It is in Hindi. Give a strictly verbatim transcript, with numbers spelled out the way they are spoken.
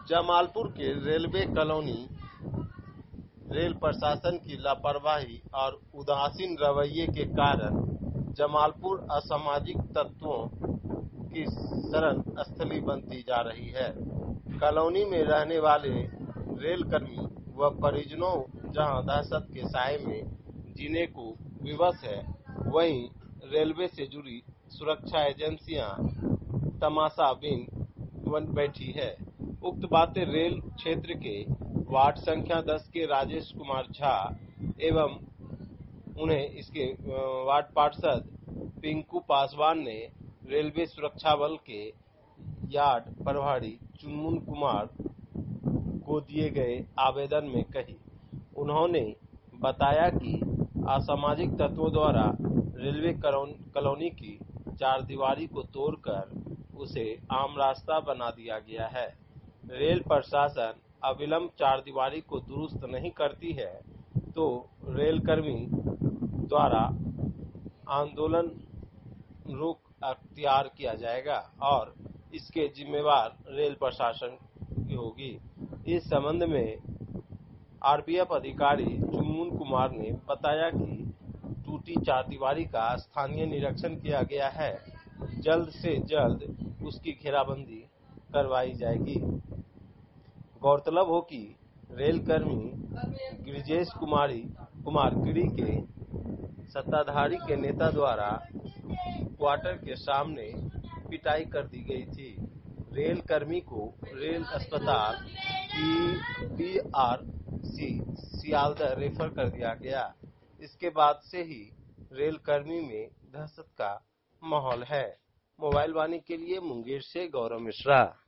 जमालपुर के रेलवे कॉलोनी रेल प्रशासन की लापरवाही और उदासीन रवैये के कारण जमालपुर असामाजिक तत्वों की शरण स्थली बनती जा रही है। कॉलोनी में रहने वाले रेलकर्मी व परिजनों जहां दहशत के साए में जीने को विवश है, वहीं रेलवे से जुड़ी सुरक्षा एजेंसियां तमाशाबीन बन बैठी है। उक्त बातें रेल क्षेत्र के वार्ड संख्या दस के राजेश कुमार झा एवं उन्हें इसके वार्ड पार्षद पिंकू पासवान ने रेलवे सुरक्षा बल के यार्ड प्रभारी चुनमुन कुमार को दिए गए आवेदन में कही। उन्होंने बताया कि असामाजिक तत्वों द्वारा रेलवे कॉलोनी की चारदीवारी को तोड़कर उसे आम रास्ता बना दिया गया है। रेल प्रशासन अविलंब चारदीवारी को दुरुस्त नहीं करती है तो रेलकर्मी द्वारा आंदोलन रोक अख्तियार किया जाएगा और इसके जिम्मेवार रेल प्रशासन की होगी। इस संबंध में आरपीएफ अधिकारी चुनमुन कुमार ने बताया कि टूटी चारदीवारी का स्थानीय निरीक्षण किया गया है, जल्द से जल्द उसकी घेराबंदी करवाई जाएगी। गौरतलब हो कि रेलकर्मी गिरिजेश कुमारी कुमार गिरी के सत्ताधारी के नेता द्वारा क्वार्टर के सामने पिटाई कर दी गई थी। रेल कर्मी को रेल अस्पताल पीआरसी सियालदह रेफर कर दिया गया। इसके बाद से ही रेल कर्मी में दहशत का माहौल है। मोबाइल वाणी के लिए मुंगेर से गौरव मिश्रा।